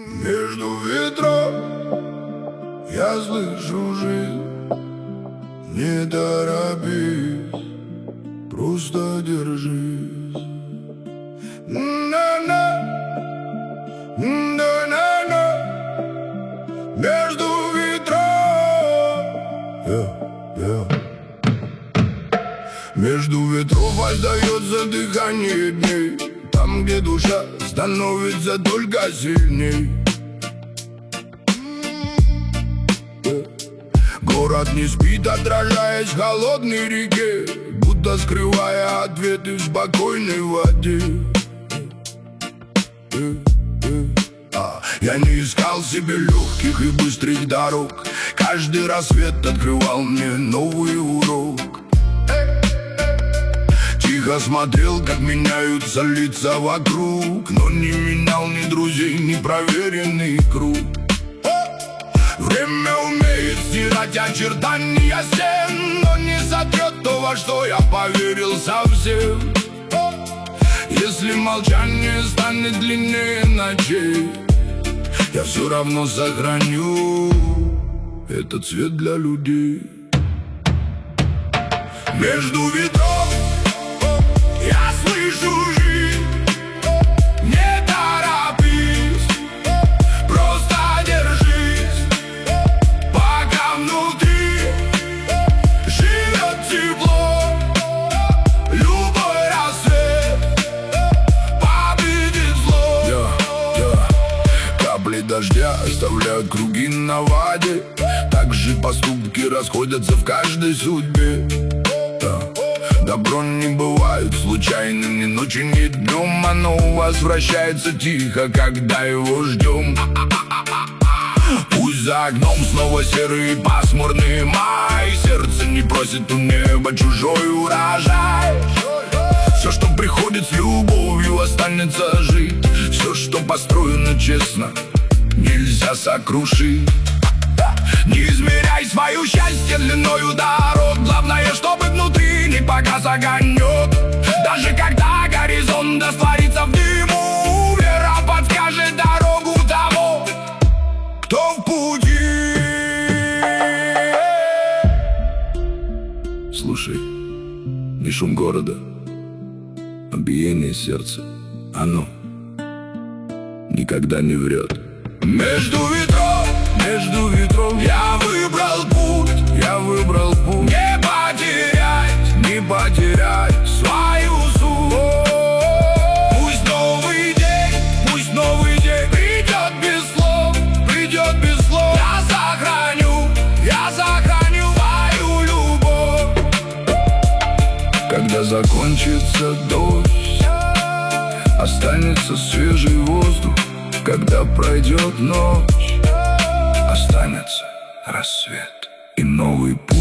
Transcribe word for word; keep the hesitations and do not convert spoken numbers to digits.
Между ветров я слышу жизнь. Не торопись, просто держись. На-на, на-на-на. Между ветров yeah, yeah. Между ветров остается дыхание дней, там, где душа становится только сильней. Город не спит, отражаясь в холодной реке, будто скрывая ответы в спокойной воде. а, Я не искал себе легких и быстрых дорог, каждый рассвет открывал мне новый урок. Тихо смотрел, как меняются лица вокруг, но не менял ни друзей, ни проверенный круг. Время умеет стирать очертания стен, но не сотрет то, во что я поверил совсем. Если молчание станет длиннее ночей, я все равно сохраню этот цвет для людей. Между ветров я слышу жизнь. Не торопись, просто держись, пока внутри живет тепло. Любой рассвет победит зло. yeah, yeah. Капли дождя оставляют круги на воде, так же поступки расходятся в каждой судьбе. Добро не бывает случайным ни ночью, ни днем. Оно возвращается тихо, когда его ждем. Пусть за окном снова серый пасмурный май, сердце не просит у неба чужой урожай. Все, что приходит с любовью, останется жить. Все, что построено честно, нельзя сокрушить. Не измеряй свое счастье длиною дорог, главное, чтобы внутри не погас огонек. Даже когда горизонт растворится в дыму, вера подскажет дорогу того, кто в пути. Слушай, не шум города, а биение сердца. Оно никогда не врет. Между ветров, между ветров я выбрал путь, я выбрал путь. Не потерять, не потерять свою суть. Пусть новый день, пусть новый день придет без слов, придет без слов. Я сохраню, я сохраню свою любовь. Когда закончится дождь, останется свежий воздух. Когда пройдет ночь, останется рассвет и новый путь.